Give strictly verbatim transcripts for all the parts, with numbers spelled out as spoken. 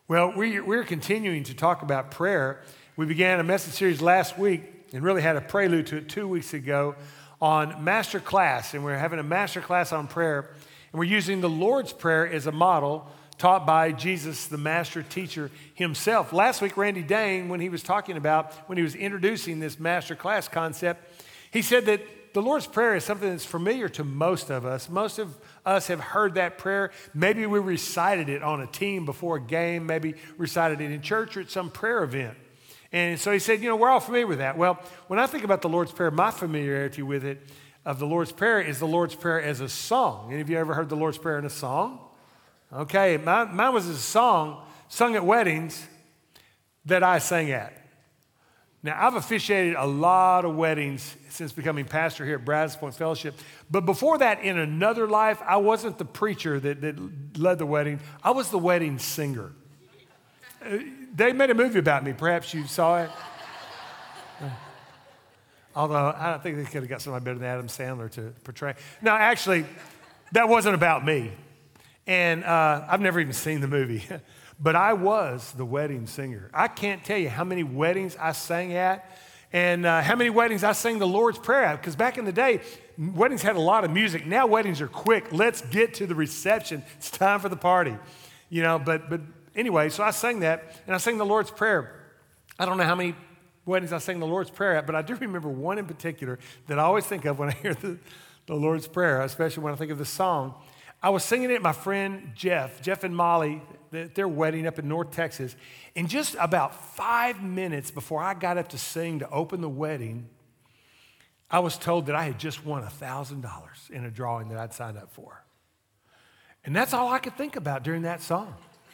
Well, we, we're continuing to talk about prayer. We began a message series last week and really had a prelude to it two weeks ago on Master Class, and we're having a Master Class on prayer, and we're using the Lord's Prayer as a model taught by Jesus, the Master Teacher himself. Last week, Randy Dane, when he was talking about, when he was introducing this Master Class concept, he said that the Lord's Prayer is something that's familiar to most of us. Most of us have heard that prayer. Maybe we recited it on a team before a game, maybe recited it in church or at some prayer event. And so he said, you know, we're all familiar with that. Well, when I think about the Lord's Prayer, my familiarity with it, of the Lord's Prayer, is the Lord's Prayer as a song. Any of you ever heard the Lord's Prayer in a song? Okay, mine, mine was a song sung at weddings that I sang at. Now, I've officiated a lot of weddings since becoming pastor here at Brazos Point Fellowship. But before that, in another life, I wasn't the preacher that, that led the wedding. I was the wedding singer. Uh, they made a movie about me. Perhaps you saw it. Uh, although, I don't think they could have got somebody better than Adam Sandler to portray. No, actually, that wasn't about me. And uh, I've never even seen the movie. But I was the wedding singer. I can't tell you how many weddings I sang at and uh, how many weddings I sang the Lord's Prayer at. Because back in the day, weddings had a lot of music. Now weddings are quick. Let's get to the reception. It's time for the party. You know, but but anyway, so I sang that, and I sang the Lord's Prayer. I don't know how many weddings I sang the Lord's Prayer at, but I do remember one in particular that I always think of when I hear the, the Lord's Prayer, especially when I think of the song. I was singing it at my friend Jeff, Jeff and Molly, their wedding up in North Texas. And just about five minutes before I got up to sing to open the wedding, I was told that I had just won one thousand dollars in a drawing that I'd signed up for. And that's all I could think about during that song.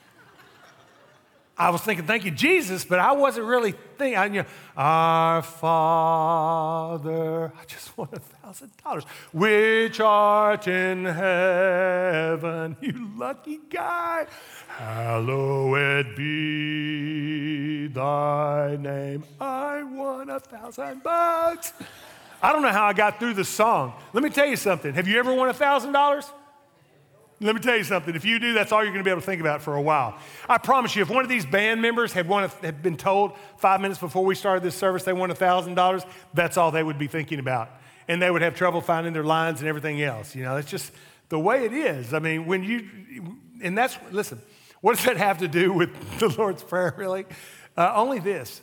I was thinking, thank you, Jesus, but I wasn't really thinking, I, you know, our Father, I just won one thousand dollars, which art in heaven, you lucky guy, hallowed be thy name. I won a thousand bucks. I don't know how I got through the song. Let me tell you something. Have you ever won a thousand dollars? Let me tell you something. If you do, that's all you're going to be able to think about for a while. I promise you, if one of these band members had, won a, had been told five minutes before we started this service they won one thousand dollars, that's all they would be thinking about. And they would have trouble finding their lines and everything else. You know, it's just the way it is. I mean, when you, and that's, listen, what does that have to do with the Lord's Prayer, really? Uh, only this.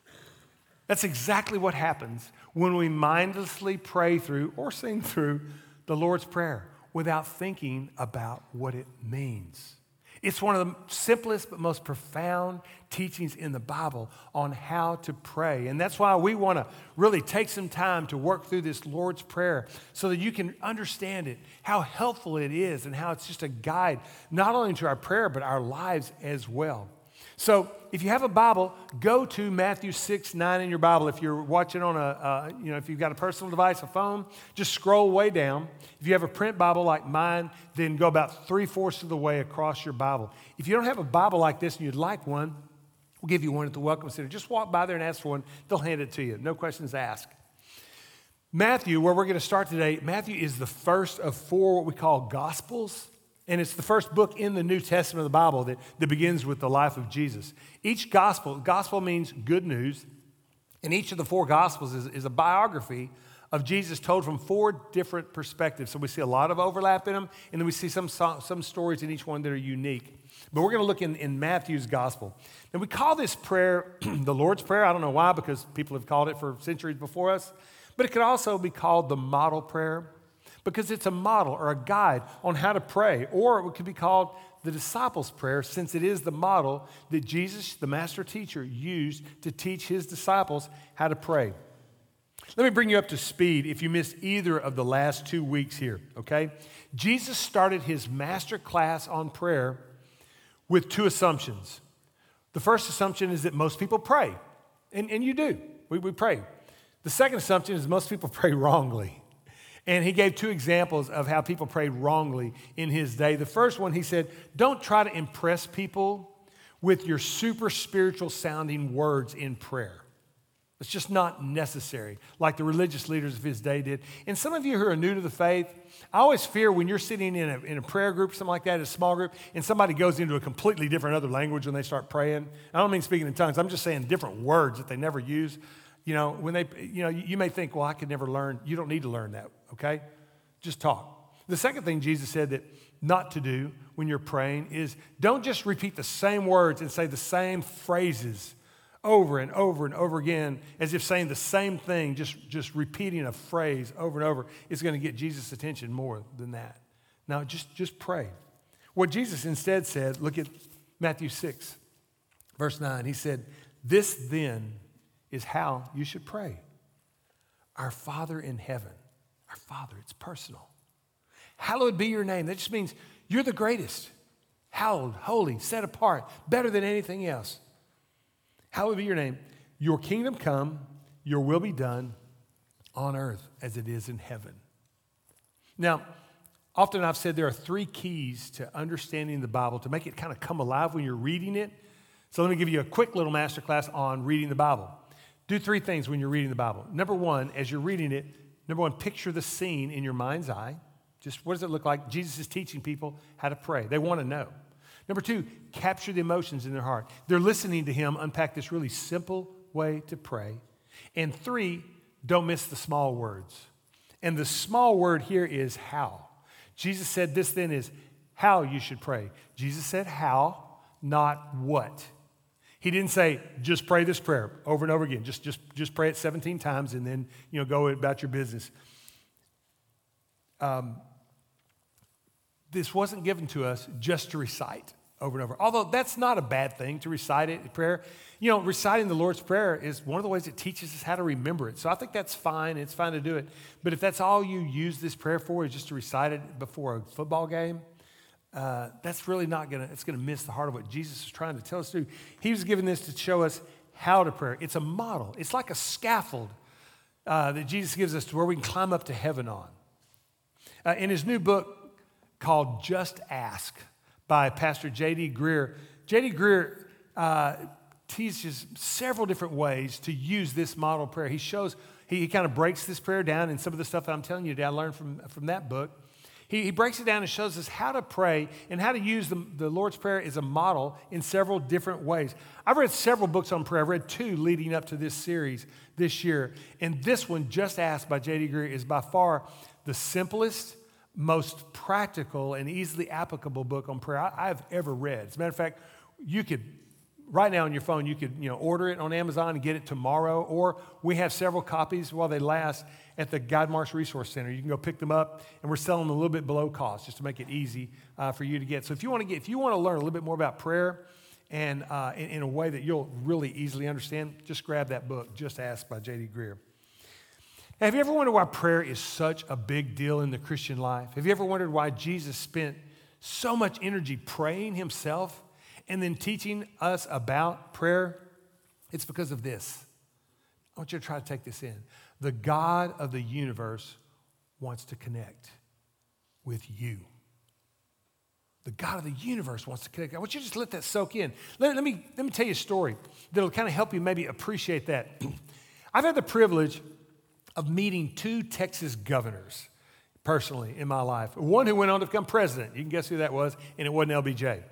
That's exactly what happens when we mindlessly pray through or sing through the Lord's Prayer without thinking about what it means. It's one of the simplest but most profound teachings in the Bible on how to pray. And that's why we want to really take some time to work through this Lord's Prayer so that you can understand it, how helpful it is, and how it's just a guide not only to our prayer but our lives as well. So if you have a Bible, go to Matthew six nine in your Bible. If you're watching on a, uh, you know, if you've got a personal device, a phone, just scroll way down. If you have a print Bible like mine, then go about three-fourths of the way across your Bible. If you don't have a Bible like this and you'd like one, we'll give you one at the Welcome Center. Just walk by there and ask for one. They'll hand it to you. No questions asked. Matthew, where we're going to start today, Matthew is the first of four what we call Gospels. And it's the first book in the New Testament of the Bible that, that begins with the life of Jesus. Each gospel, gospel means good news, and each of the four gospels is, is a biography of Jesus told from four different perspectives. So we see a lot of overlap in them, and then we see some, some stories in each one that are unique. But we're going to look in, in Matthew's gospel. And we call this prayer the Lord's Prayer. I don't know why, because people have called it for centuries before us. But it could also be called the model prayer, because it's a model or a guide on how to pray. Or it could be called the disciples' prayer, since it is the model that Jesus, the master teacher, used to teach his disciples how to pray. Let me bring you up to speed if you missed either of the last two weeks here, okay? Jesus started his master class on prayer with two assumptions. The first assumption is that most people pray, and, and you do. We, we pray. The second assumption is most people pray wrongly. And he gave two examples of how people prayed wrongly in his day. The first one, he said, don't try to impress people with your super spiritual sounding words in prayer. It's just not necessary, like the religious leaders of his day did. And some of you who are new to the faith, I always fear when you're sitting in a, in a prayer group, something like that, a small group, and somebody goes into a completely different other language when they start praying. I don't mean speaking in tongues. I'm just saying different words that they never use. You know, when they, you know, you may think, well, I could never learn. You don't need to learn that, okay? Just talk. The second thing Jesus said that not to do when you're praying is don't just repeat the same words and say the same phrases over and over and over again, as if saying the same thing, just, just repeating a phrase over and over is going to get Jesus' attention more than that. Now, just, just pray. What Jesus instead said, look at Matthew six, verse nine. He said, this then is how you should pray. Our Father in heaven. Our Father, it's personal. Hallowed be your name. That just means you're the greatest. Hallowed, holy, set apart, better than anything else. Hallowed be your name. Your kingdom come, your will be done on earth as it is in heaven. Now, often I've said there are three keys to understanding the Bible to make it kind of come alive when you're reading it. So let me give you a quick little masterclass on reading the Bible. Do three things when you're reading the Bible. Number one, as you're reading it, number one, picture the scene in your mind's eye. Just what does it look like? Jesus is teaching people how to pray. They want to know. Number two, capture the emotions in their heart. They're listening to him unpack this really simple way to pray. And three, don't miss the small words. And the small word here is how. Jesus said this then is how you should pray. Jesus said how, not what. He didn't say, just pray this prayer over and over again. Just, just, just pray it seventeen times and then, you know, go about your business. Um, this wasn't given to us just to recite over and over. Although that's not a bad thing to recite it in prayer. You know, reciting the Lord's Prayer is one of the ways it teaches us how to remember it. So I think that's fine. It's fine to do it. But if that's all you use this prayer for is just to recite it before a football game, uh, that's really not going to, it's going to miss the heart of what Jesus is trying to tell us to do. He was giving this to show us how to pray. It's a model. It's like a scaffold uh, that Jesus gives us to where we can climb up to heaven on. Uh, in his new book called Just Ask by Pastor J D Greear, J D Greear uh, teaches several different ways to use this model prayer. He shows, he, he kind of breaks this prayer down, and some of the stuff that I'm telling you today I learned from, from that book. He, he breaks it down and shows us how to pray and how to use the, the Lord's Prayer as a model in several different ways. I've read several books on prayer. I've read two leading up to this series this year, and this one, Just Ask by J D Greear, is by far the simplest, most practical and easily applicable book on prayer I, I've ever read. As a matter of fact, you could, right now on your phone, you could you know order it on Amazon and get it tomorrow, or we have several copies while they last at the Guide Marks Resource Center. You can go pick them up, and we're selling them a little bit below cost just to make it easy uh, for you to get. So if you want to get, if you want to learn a little bit more about prayer and uh, in, in a way that you'll really easily understand, just grab that book, Just Ask by J D Greear. Have you ever wondered why prayer is such a big deal in the Christian life? Have you ever wondered why Jesus spent so much energy praying himself and then teaching us about prayer? It's because of this. I want you to try to take this in. The God of the universe wants to connect with you. The God of the universe wants to connect. I want you to just let that soak in. Let, let me, let me tell you a story that'll kind of help you maybe appreciate that. I've had the privilege of meeting two Texas governors personally in my life. One who went on to become president. You can guess who that was, and it wasn't L B J.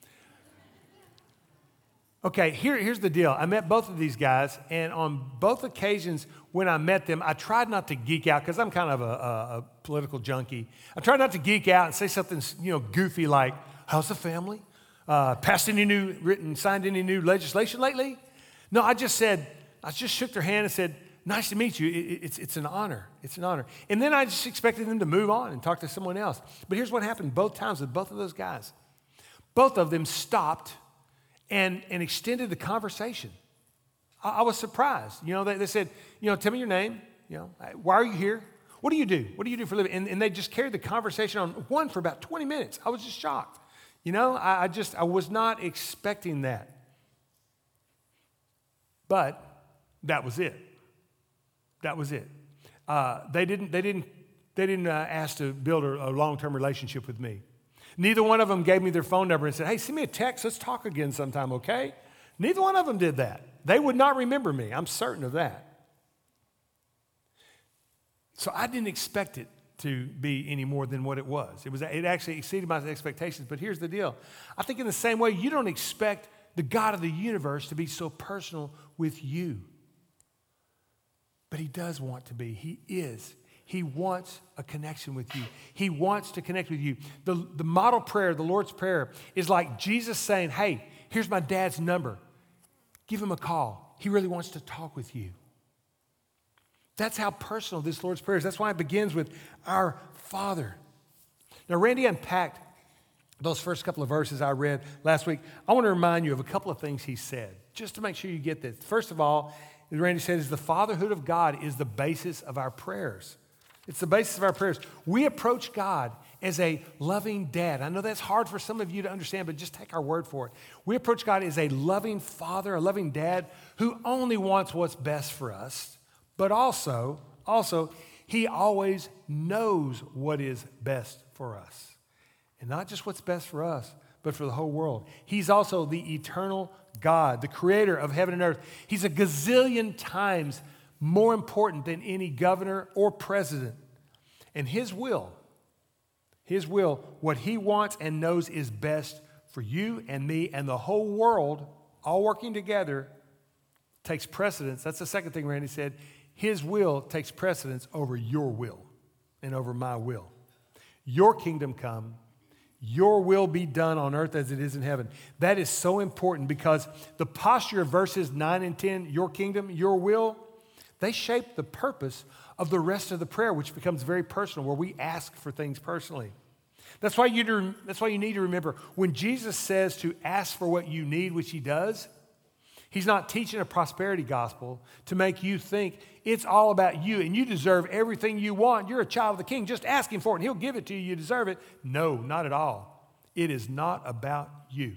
Okay, here, here's the deal. I met both of these guys, and on both occasions when I met them, I tried not to geek out because I'm kind of a, a, a political junkie. I tried not to geek out and say something, you know, goofy like, how's the family? Uh, passed any new, written, signed any new legislation lately? No, I just said, I just shook their hand and said, nice to meet you. It, it, it's, it's an honor. It's an honor. And then I just expected them to move on and talk to someone else. But here's what happened both times with both of those guys. Both of them stopped and, and extended the conversation. I, I was surprised. You know, they, they said, you know, tell me your name. You know, why are you here? What do you do? What do you do for a living? And, and they just carried the conversation on one for about twenty minutes. I was just shocked. You know, I, I just, I was not expecting that. But that was it. That was it. Uh, they didn't. They didn't. They didn't uh, ask to build a, a long-term relationship with me. Neither one of them gave me their phone number and said, "Hey, send me a text. Let's talk again sometime, okay?" Neither one of them did that. They would not remember me. I'm certain of that. So I didn't expect it to be any more than what it was. It was. It actually exceeded my expectations. But here's the deal. I think in the same way, you don't expect the God of the universe to be so personal with you. But he does want to be. He is. He wants a connection with you. He wants to connect with you. The, the model prayer, the Lord's Prayer, is like Jesus saying, hey, here's my dad's number. Give him a call. He really wants to talk with you. That's how personal this Lord's Prayer is. That's why it begins with our Father. Now, Randy unpacked those first couple of verses I read last week. I want to remind you of a couple of things he said, just to make sure you get this. First of all, as Randy said, is the fatherhood of God is the basis of our prayers. It's the basis of our prayers. We approach God as a loving dad. I know that's hard for some of you to understand, but just take our word for it. We approach God as a loving father, a loving dad who only wants what's best for us, but also, also, he always knows what is best for us. And not just what's best for us, but for the whole world. He's also the eternal God, the creator of heaven and earth. He's a gazillion times more important than any governor or president. And his will, his will, what he wants and knows is best for you and me and the whole world, all working together, takes precedence. That's the second thing Randy said. His will takes precedence over your will and over my will. Your kingdom come. Your will be done on earth as it is in heaven. That is so important because the posture of verses nine and ten, your kingdom, your will, they shape the purpose of the rest of the prayer, which becomes very personal, where we ask for things personally. That's why you, do, that's why you need to remember, when Jesus says to ask for what you need, which he does, he's not teaching a prosperity gospel to make you think it's all about you and you deserve everything you want. You're a child of the king. Just ask him for it and he'll give it to you. You deserve it. No, not at all. It is not about you.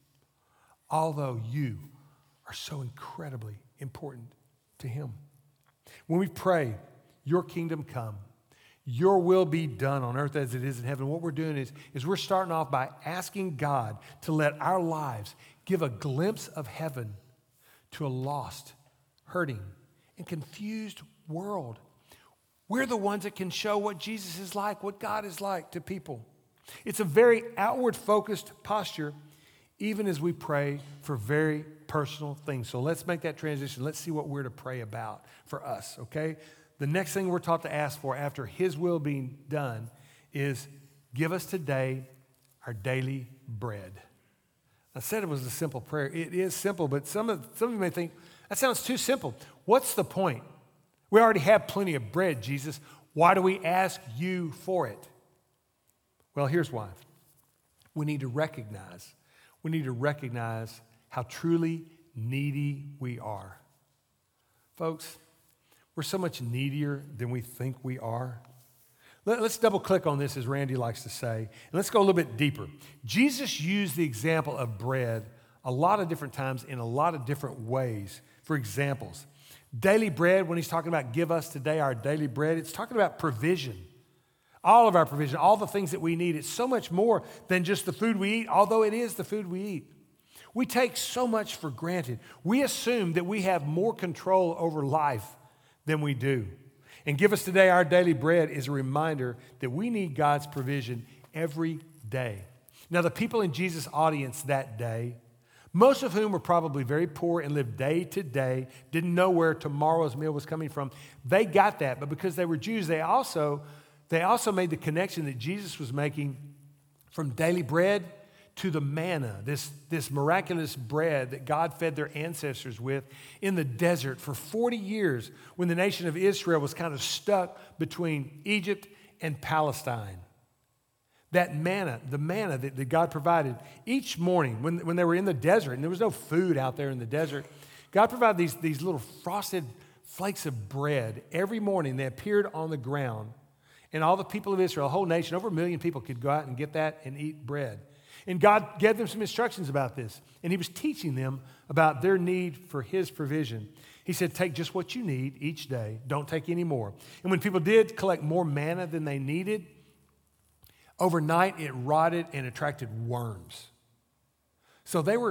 Although you are so incredibly important to him. When we pray, your kingdom come, your will be done on earth as it is in heaven, what we're doing is, is we're starting off by asking God to let our lives give a glimpse of heaven to a lost, hurting, and confused world. We're the ones that can show what Jesus is like, what God is like to people. It's a very outward-focused posture, even as we pray for very personal things. So let's make that transition. Let's see what we're to pray about for us, okay? The next thing we're taught to ask for after his will being done is give us today our daily bread. I said it was a simple prayer. It is simple, but some of, some of you may think, that sounds too simple. What's the point? We already have plenty of bread, Jesus. Why do we ask you for it? Well, here's why. We need to recognize, we need to recognize how truly needy we are. Folks, we're so much needier than we think we are. Let's double click on this, as Randy likes to say, and let's go a little bit deeper. Jesus used the example of bread a lot of different times in a lot of different ways for examples. Daily bread, when he's talking about give us today our daily bread, it's talking about provision. All of our provision, all the things that we need. It's so much more than just the food we eat, although it is the food we eat. We take so much for granted. We assume that we have more control over life than we do. And give us today our daily bread is a reminder that we need God's provision every day. Now, the people in Jesus' audience that day, most of whom were probably very poor and lived day to day, didn't know where tomorrow's meal was coming from, they got that. But because they were Jews, they also, they also made the connection that Jesus was making from daily bread to the manna, this, this miraculous bread that God fed their ancestors with in the desert for forty years when the nation of Israel was kind of stuck between Egypt and Palestine. That manna, the manna that, that God provided each morning when, when they were in the desert, and there was no food out there in the desert, God provided these, these little frosted flakes of bread every morning. They appeared on the ground, and all the people of Israel, a whole nation, over a million people could go out and get that and eat bread. And God gave them some instructions about this. And he was teaching them about their need for his provision. He said, take just what you need each day. Don't take any more. And when people did collect more manna than they needed, overnight it rotted and attracted worms. So they were,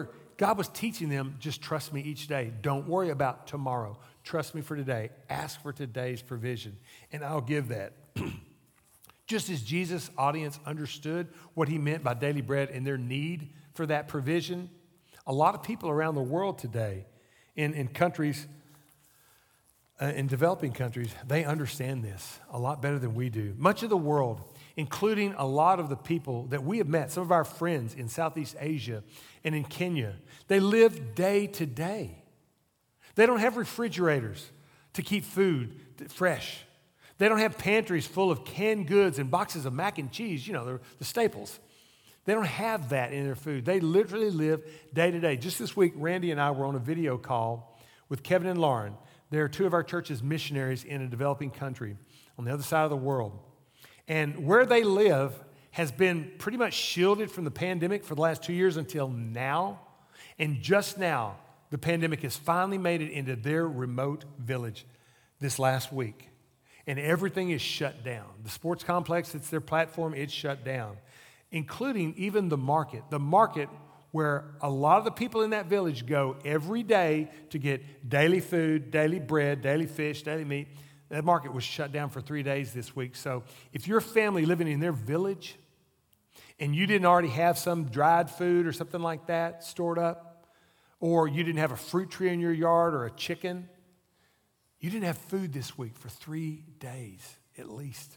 God was teaching them, just trust me each day. Don't worry about tomorrow. Trust me for today. Ask for today's provision, and I'll give that. Just as Jesus' audience understood what he meant by daily bread and their need for that provision, a lot of people around the world today, in, in countries, uh, in developing countries, they understand this a lot better than we do. Much of the world, including a lot of the people that we have met, some of our friends in Southeast Asia and in Kenya, they live day to day. They don't have refrigerators to keep food fresh. They don't have pantries full of canned goods and boxes of mac and cheese, you know, the, the staples. They don't have that in their food. They literally live day to day. Just this week, Randy and I were on a video call with Kevin and Lauren. They're two of our church's missionaries in a developing country on the other side of the world. And where they live has been pretty much shielded from the pandemic for the last two years until now. And just now, the pandemic has finally made it into their remote village this last week. And everything is shut down. The sports complex, it's their platform, it's shut down, including even the market. The market where a lot of the people in that village go every day to get daily food, daily bread, daily fish, daily meat. That market was shut down for three days this week. So if you're a family living in their village and you didn't already have some dried food or something like that stored up, or you didn't have a fruit tree in your yard or a chicken, you didn't have food this week for three days at least.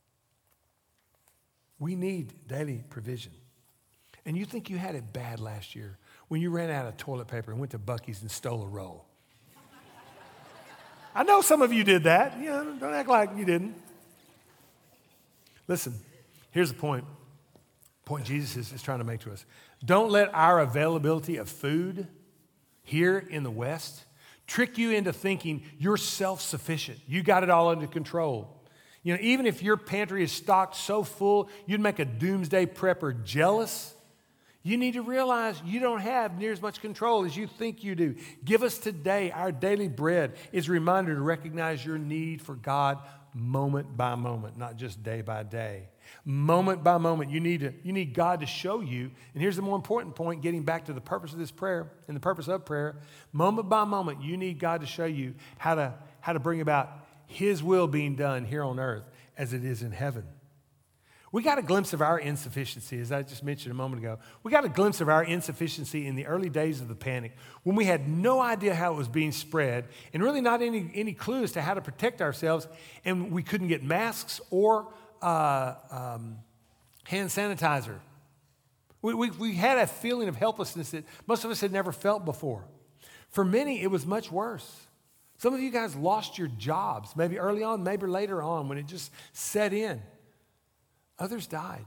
We need daily provision. And you think you had it bad last year when you ran out of toilet paper and went to Buc-ee's and stole a roll. I know some of you did that. You know, don't act like you didn't. Listen, here's the point. The point Jesus is, is trying to make to us. Don't let our availability of food here in the West trick you into thinking you're self-sufficient. You got it all under control. You know, even if your pantry is stocked so full, you'd make a doomsday prepper jealous. You need to realize you don't have near as much control as you think you do. Give us today our daily bread is a reminder to recognize your need for God moment by moment, not just day by day. Moment by moment, you need to, you need God to show you. And here's the more important point, getting back to the purpose of this prayer and the purpose of prayer. Moment by moment, you need God to show you how to, how to bring about His will being done here on earth as it is in heaven. We got a glimpse of our insufficiency, as I just mentioned a moment ago. We got a glimpse of our insufficiency in the early days of the panic when we had no idea how it was being spread and really not any, any clue as to how to protect ourselves, and we couldn't get masks or uh, um, hand sanitizer. We, we, we had a feeling of helplessness that most of us had never felt before. For many, it was much worse. Some of you guys lost your jobs, maybe early on, maybe later on when it just set in. Others died.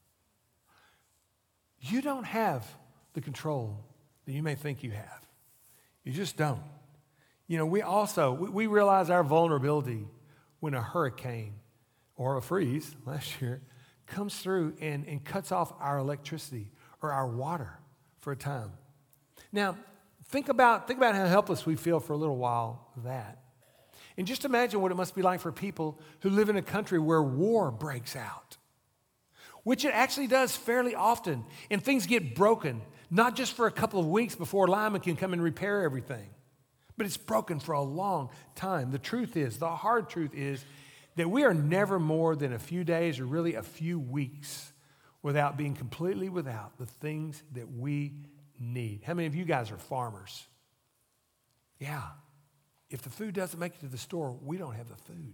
You don't have the control that you may think you have. You just don't. You know, we also, we, we realize our vulnerability when a hurricane or a freeze last year comes through and, and cuts off our electricity or our water for a time. Now, think about, think about how helpless we feel for a little while with that. And just imagine what it must be like for people who live in a country where war breaks out, which it actually does fairly often, and things get broken, not just for a couple of weeks before linemen can come and repair everything, but it's broken for a long time. The truth is, the hard truth is that we are never more than a few days or really a few weeks without being completely without the things that we need. How many of you guys are farmers? Yeah. If the food doesn't make it to the store, we don't have the food.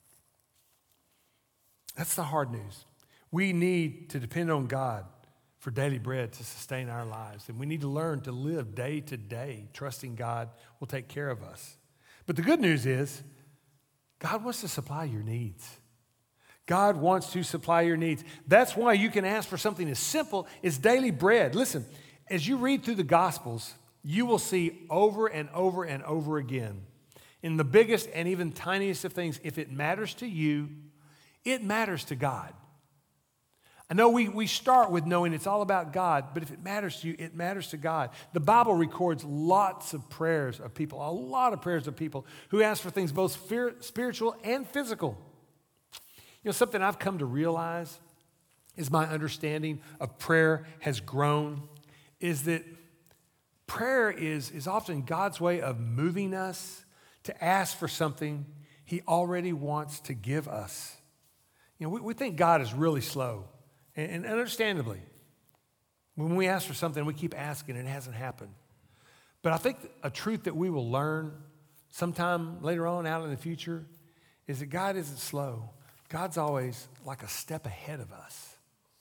That's the hard news. We need to depend on God for daily bread to sustain our lives. And we need to learn to live day to day, trusting God will take care of us. But the good news is, God wants to supply your needs. God wants to supply your needs. That's why you can ask for something as simple as daily bread. Listen, as you read through the Gospels, you will see over and over and over again, in the biggest and even tiniest of things, if it matters to you, it matters to God. I know we, we start with knowing it's all about God, but if it matters to you, it matters to God. The Bible records lots of prayers of people, a lot of prayers of people who ask for things both spiritual and physical. You know, something I've come to realize is my understanding of prayer has grown, is that Prayer is, is often God's way of moving us to ask for something he already wants to give us. You know, we, we think God is really slow, and, and understandably. When we ask for something, we keep asking, and it hasn't happened. But I think a truth that we will learn sometime later on out in the future is that God isn't slow. God's always like a step ahead of us.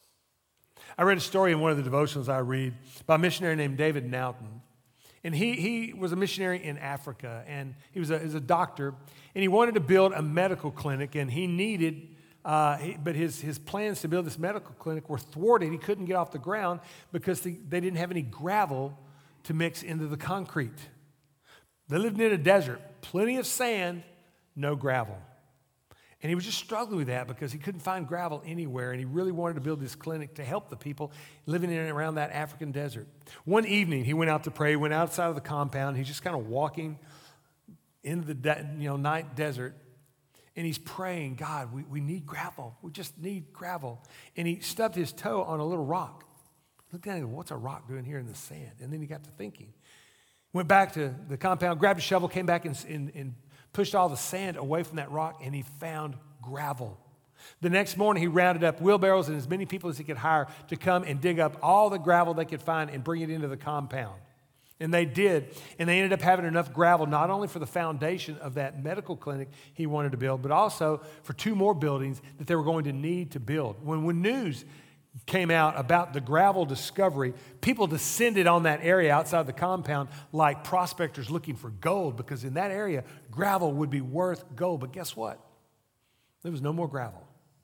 I read a story in one of the devotionals I read by a missionary named David Naughton. And he, he was a missionary in Africa, and he was a, he was a doctor, and he wanted to build a medical clinic, and he needed, uh, he, but his, his plans to build this medical clinic were thwarted. He couldn't get off the ground because they, they didn't have any gravel to mix into the concrete. They lived in a desert, plenty of sand, no gravel. And he was just struggling with that because he couldn't find gravel anywhere, and he really wanted to build this clinic to help the people living in and around that African desert. One evening, he went out to pray, went outside of the compound. He's just kind of walking into the de- you know, night desert, and he's praying, God, we, we need gravel. We just need gravel. And he stubbed his toe on a little rock. Looked down and goes, what's a rock doing here in the sand? And then he got to thinking. Went back to the compound, grabbed a shovel, came back and, and, and pushed all the sand away from that rock, and he found gravel. The next morning, he rounded up wheelbarrows and as many people as he could hire to come and dig up all the gravel they could find and bring it into the compound. And they did, and they ended up having enough gravel not only for the foundation of that medical clinic he wanted to build, but also for two more buildings that they were going to need to build. When, when news came out about the gravel discovery, people descended on that area outside the compound like prospectors looking for gold, because in that area, gravel would be worth gold. But guess what? There was no more gravel.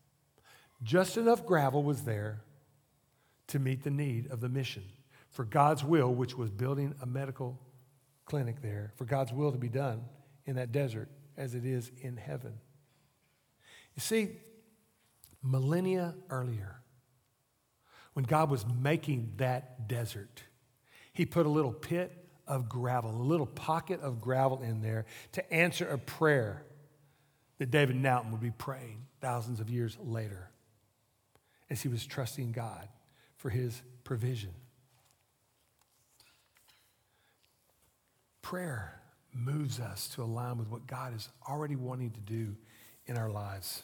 Just enough gravel was there to meet the need of the mission for God's will, which was building a medical clinic there, for God's will to be done in that desert as it is in heaven. You see, millennia earlier, when God was making that desert, he put a little pit of gravel, a little pocket of gravel in there to answer a prayer that David Naughton would be praying thousands of years later as he was trusting God for his provision. Prayer moves us to align with what God is already wanting to do in our lives.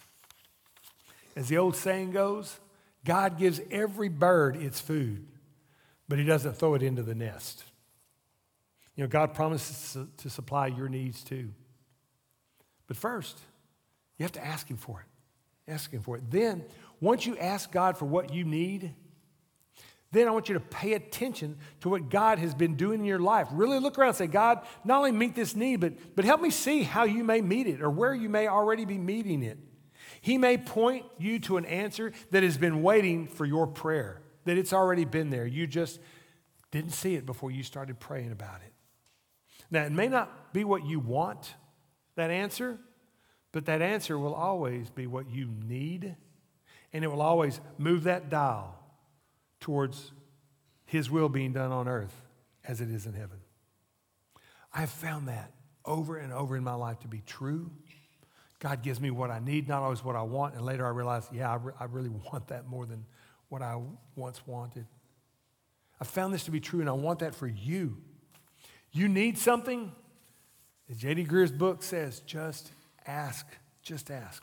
As the old saying goes, God gives every bird its food, but he doesn't throw it into the nest. You know, God promises to supply your needs too. But first, you have to ask him for it. Ask him for it. Then, once you ask God for what you need, then I want you to pay attention to what God has been doing in your life. Really look around and say, God, not only meet this need, but, but help me see how you may meet it or where you may already be meeting it. He may point you to an answer that has been waiting for your prayer, that it's already been there. You just didn't see it before you started praying about it. Now, it may not be what you want, that answer, but that answer will always be what you need, and it will always move that dial towards his will being done on earth as it is in heaven. I have found that over and over in my life to be true. God gives me what I need, not always what I want. And later I realized, yeah, I, re- I really want that more than what I once wanted. I found this to be true, and I want that for you. You need something? As J D Greer's book says, just ask. Just ask.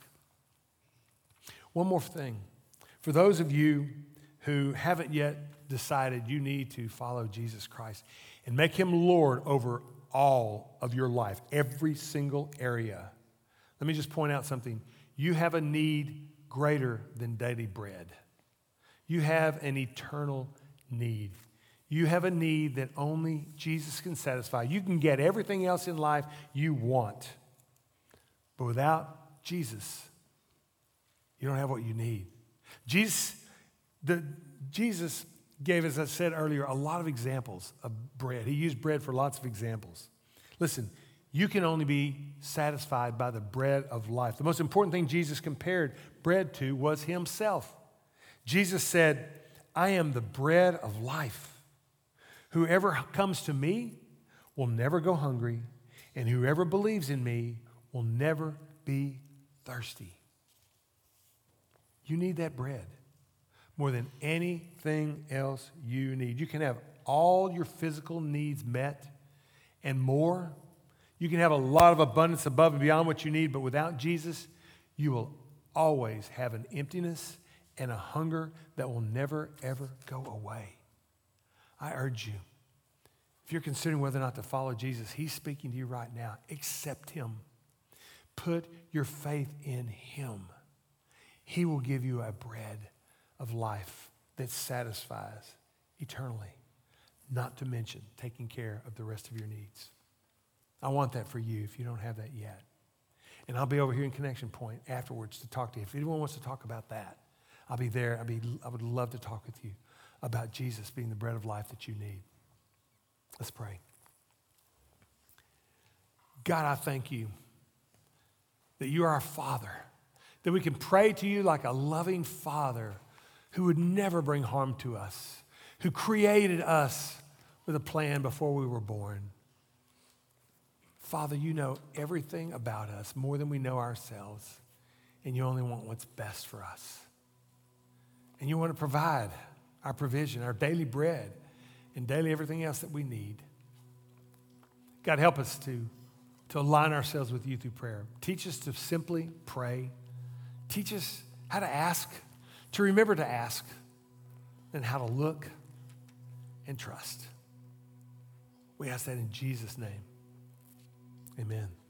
One more thing. For those of you who haven't yet decided you need to follow Jesus Christ and make him Lord over all of your life, every single area, let me just point out something. You have a need greater than daily bread. You have an eternal need. You have a need that only Jesus can satisfy. You can get everything else in life you want, but without Jesus, you don't have what you need. Jesus, the, Jesus gave, as I said earlier, a lot of examples of bread. He used bread for lots of examples. Listen, you can only be satisfied by the bread of life. The most important thing Jesus compared bread to was himself. Jesus said, I am the bread of life. Whoever comes to me will never go hungry, and whoever believes in me will never be thirsty. You need that bread more than anything else you need. You can have all your physical needs met and more. You can have a lot of abundance above and beyond what you need, but without Jesus, you will always have an emptiness and a hunger that will never, ever go away. I urge you, if you're considering whether or not to follow Jesus, he's speaking to you right now. Accept him. Put your faith in him. He will give you a bread of life that satisfies eternally, not to mention taking care of the rest of your needs. I want that for you if you don't have that yet. And I'll be over here in Connection Point afterwards to talk to you. If anyone wants to talk about that, I'll be there. I'll be, I would love to talk with you about Jesus being the bread of life that you need. Let's pray. God, I thank you that you are our Father, that we can pray to you like a loving Father who would never bring harm to us, who created us with a plan before we were born. Father, you know everything about us more than we know ourselves, and you only want what's best for us. And you want to provide our provision, our daily bread, and daily everything else that we need. God, help us to, to align ourselves with you through prayer. Teach us to simply pray. Teach us how to ask, to remember to ask, and how to look and trust. We ask that in Jesus' name. Amen.